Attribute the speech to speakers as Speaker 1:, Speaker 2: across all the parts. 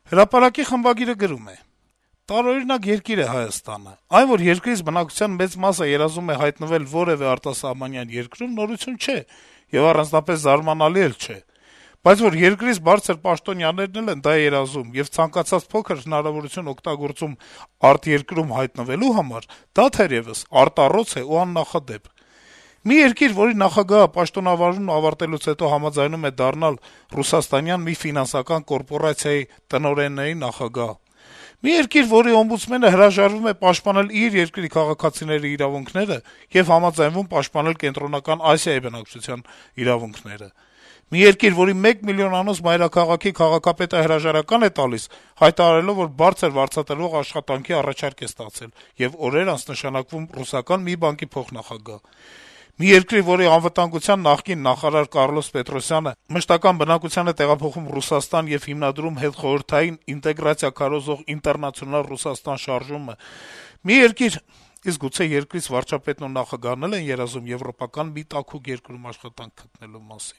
Speaker 1: Հրապարակի խմբագիրը գրում է. - «Տարօրինակ երկիր է Հայաստանը: Այն, որ երկրից բնակչության մեծ մասը երազում է հայտնվել որեւէ արտասահմանյան երկրում, նորություն չէ եւ առանձնապես զարմանալի էլ չէ: Բայց որ երկրից բարձր պաշտոնյաներն էլ են դա երազում եւ ցանկացած փոքր հնարավորություն օգտագործում արտերկրում հայտնվելու համար, դա թերեւս արտառոց է ու աննախադեպ: Մի երկիր, որի նախագահը պաշտոնավարումն ավարտելուց հետո համաձայնում է դառնալ ռուսաստանյան մի ֆինանսական կորպորացիայի տնօրենների նախագահ: Մի երկիր, որի օմբուդսմենը հրաժարվում է պաշտպանել իր երկրի քաղաքացիների իրավունքները եւ համաձայնվում պաշտպանել Կենտրոնական Ասիայի բնակչության իրավունքները: Մի երկիր, որի 1 միլիոնանոց մայրաքաղաքի քաղաքապետը հրաժարական է տալիս` հայտարարելով, որ բարձր վարձատրվող աշխատանքի առաջարկ է ստացել եւ օրեր անց նշանակվում ռուսական մի բանկի փոխնախագահ: Մի երկրի, որի անվտանգության նախկին նախարար Կառլոս Պետրոսյանը մշտական բնակության է տեղափոխում Ռուսաստան եւ հիմնադրում հետխորհրդային ինտեգրացիա քարոզող «Ինտերնացիոնալ Ռուսաստան» շարժումը: Մի երկիր, իսկ գուցե երկրից վարչապետն ու նախագահն էլ են երազում եվրոպական մի տաքուկ երկրում աշխատանք գտնելու մասին»: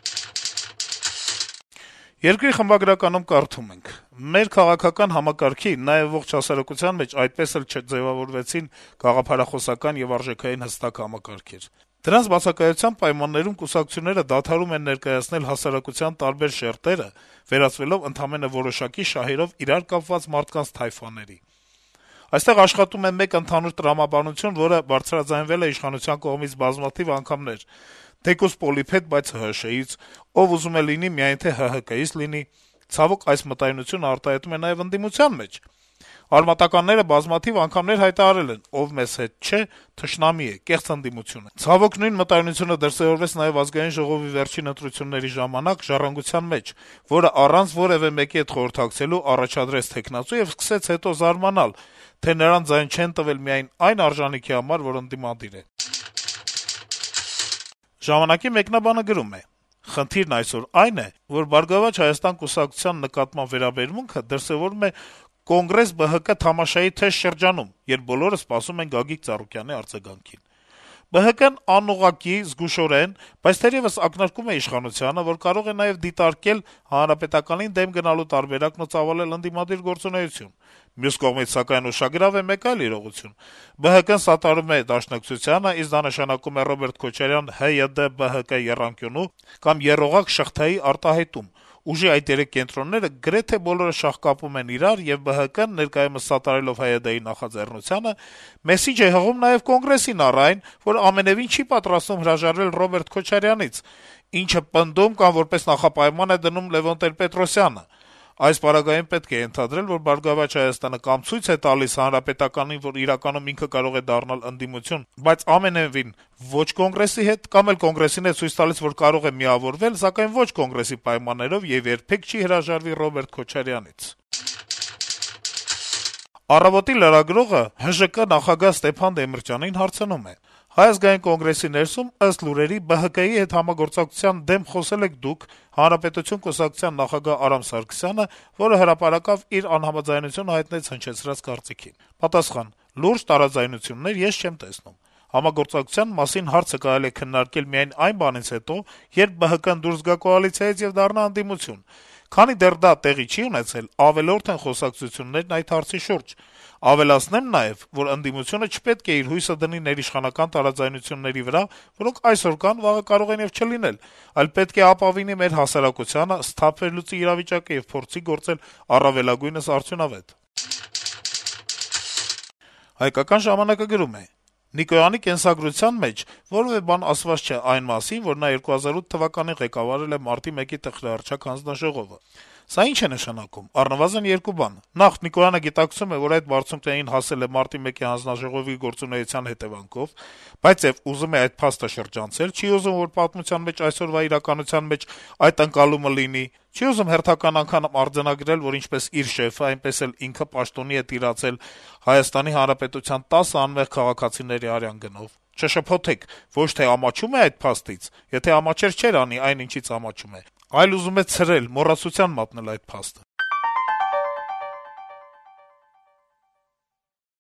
Speaker 1: «Երկիր» խմբագրականում կարդում ենք. - «Մեր քաղաքական համակարգի, նաեւ ողջ հասարակության մեջ այդպես էլ չձեւավորվեցին գաղափարախոսական եւ արժեքային հստակ համակարգեր: Դրանց բացակայության պայմաններում կուսակցությունները դադարում են ներկայացնել հասարակության տարբեր շերտերը` վերածվելով ընդամենը որոշակի շահերով իրար կապված մարդկանց թայֆաների: Այստեղ աշխատում է մեկ ընդհանուր տրամաբանություն, որը բարձրաձայնվել է իշխանության կողմից բազմաթիվ անգամներ, թեկուզ պոլիփետ, բայց ՀՀՇ-ից, ով ուզում է լինի, միայն թե ՀՀԿ-ից լինի: Ցավոք, այս մտայնությունը արտահայտվում է նաեւ ընդդիմության մեջ: Արմատականները բազմաթիվ անգամներ հայտարարել են. ով մեզ հետ չէ, թշնամի է, կեղծ ընդդիմություն է: Ցավոք, նույն մտայնությունը դրսեւորվեց նաեւ Ազգային ժողովի վերջին ընտրությունների ժամանակ «Ժառանգության» մեջ, որը առանց որեւէ մեկի հետ խորհրդակցելու առաջադրեց թեկնածու եւ սկսեց հետո զարմանալ, թե նրան ձայն չեն տվել միայն այն արժանիքի համար, որ ընդդիմադիր է»: «Ժամանակ»-ի մեկնաբանը գրում է. - «Խնդիրն այսօր այն է, որ «Բարգավաճ Հայաստան» կուսակցության նկատմամբ վերաբերմունքը դրսեւորվում է Կոնգրես – ԲՀԿ թամաշայի թեժ շրջանում, երբ բոլորը սպասում են Գագիկ Ծառուկյանի արձագանքին: ԲՀԿ-ն անուղղակի, զգուշորեն, բայց թերեւս ակնարկում է իշխանությանը, որ կարող է նաեւ դիտարկել Հանրապետականին դեմ գնալու տարբերակն ու ծավալել ընդդիմադիր գործունեություն: Մյուս կողմից, սակայն, ուշագրավ է մեկ այլ իրողություն. ԲՀԿ-ն սատարում է Դաշնակցությանը, իսկ դա նշանակում է Ռոբերտ Քոչարյան – ՀՅԴ-ԲՀԿ եռանկյունու կամ եռողակ շղթայի արտահայտում: Ուժի այդ երեք կենտրոնները գրեթե բոլորը շաղկապում են իրար, եւ ԲՀԿ-ն, ներկայումս սատարելով ՀՅԴ-ի նախաձեռնությանը, մեսիջ է հղում նաեւ Կոնգրեսին առ այն, որ ամենեւին չի պատրաստվում հրաժարվել Ռոբերտ Քոչարյանից, ինչը պնդում կամ որպես նախապայման է դնում Լեւոն Տեր-Պետրոսյանը: Այս պարագայում պետք է ենթադրել, որ «Բարգավաճ Հայաստանը» կամ ցույց է տալիս Հանրապետականին, որ իրականում ինքը կարող է դառնալ ընդդիմություն, բայց ամենեւին ոչ Կոնգրեսի հետ, կամ էլ Կոնգրեսին է ցույց տալիս, որ կարող է միավորվել, սակայն ոչ Կոնգրեսի պայմաններով եւ երբեք չի հրաժարվի Ռոբերտ Քոչարյանից»: «Առավոտ»-ի լրագրողը ՀԺԿ նախագահ Ստեփան Դեմիրճյանին հարցնում է. - «Հայ ազգային կոնգրեսի ներսում, ըստ լուրերի, ԲՀԿ-ի հետ համագործակցության դեմ խոսել եք դուք, Հանրապետություն կուսակցության նախագահ Արամ Սարգսյանը, որը հրապարակավ իր անհամաձայնությունը հայտնեց հնչեցրած կարծիքին»: Պատասխան. - «Լուրջ տարաձայնություններ ես չեմ տեսնում: Համագործակցության մասին հարցը կարելի է քննարկել միայն այն բանից հետո, երբ ԲՀԿ-ն դուրս գա կոալիցիայից եւ դառնա ընդդիմություն: Քանի դեռ դա տեղի չի ունեցել, ավելորդ են խոսակցություններն այդ հարցի շուրջ: Ավելացնեմ նաեւ, որ ընդդիմությունը չպետք է իր հույսը դնի ներիշխանական տարաձայնությունների վրա, որոնք այսօր կան, վաղը կարող են եւ չլինել, այլ պետք է ապավինի մեր հասարակությանը, սթափ վերլուծի իրավիճակը եւ փորձի գործել առավելագույնս արդյունավետ»: «Հայկական ժամանակ»-ը գրում է. - «Նիկոյանի կենսագրության մեջ որեւէ բան ասված չէ այն մասին, որ նա 2008 թվականին ղեկավարել է Մարտի 1-ի տխրահռչակ հանձնաժողովը: Սա ինչ է նշանակում: Առնվազն երկու բան: Նախ` Նիկոյանը գիտակցում է, որ այդ բարձունքներին հասել է Մարտի 1-ի հանձնաժողովի գործունեության հետեւանքով, բայց եւ ուզում է այդ փաստը շրջանցել, չի ուզում, որ պատմության մեջ, այսօրվա իրականության մեջ այդ ընկալումը լինի, չի ուզում հերթական անգամ արձանագրել, որ ինչպես իր շեֆը, այնպես էլ ինքը պաշտոնի է տիրացել Հայաստանի Հանրապետության 10 անմեղ քաղաքացիների արյան գնով: Չշփոթեք, ոչ թե ամաչում է այդ փաստից, եթե ամաչեր չէր անի այն, ինչից ամաչում է, այլ ուզում է ցրել, մոռացության մատնել այդ փաստը»: